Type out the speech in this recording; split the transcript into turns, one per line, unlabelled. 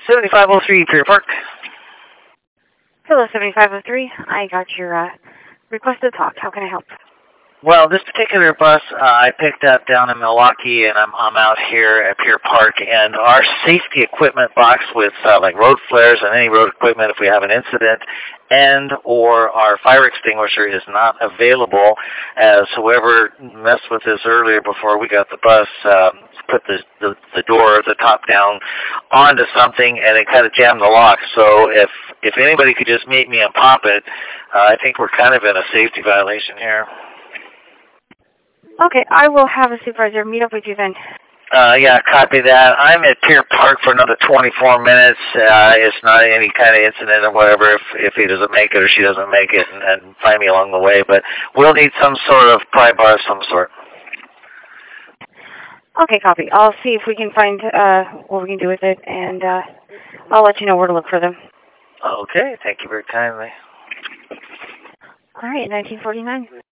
7503 Pier Park.
Hello, 7503. I got your request to talk. How can I help?
Well, this particular bus I picked up down in Milwaukee, and I'm out here at Pier Park, and our safety equipment box with like road flares and any road equipment if we have an incident, and or our fire extinguisher is not available, as whoever messed with this earlier before we got the bus put the door, the top down onto something, and it kind of jammed the lock. So if anybody could just meet me and pop it, I think we're kind of in a safety violation here.
Okay, I will have a supervisor meet up with you then.
Yeah, copy that. I'm at Pier Park for another 24 minutes. It's not any kind of incident or whatever if he doesn't make it or she doesn't make it, and find me along the way. But we'll need some sort of pry bar of some sort.
Okay, copy. I'll see if we can find what we can do with it, and I'll let you know where to look for them.
Okay, thank you very kindly.
All right, 1949.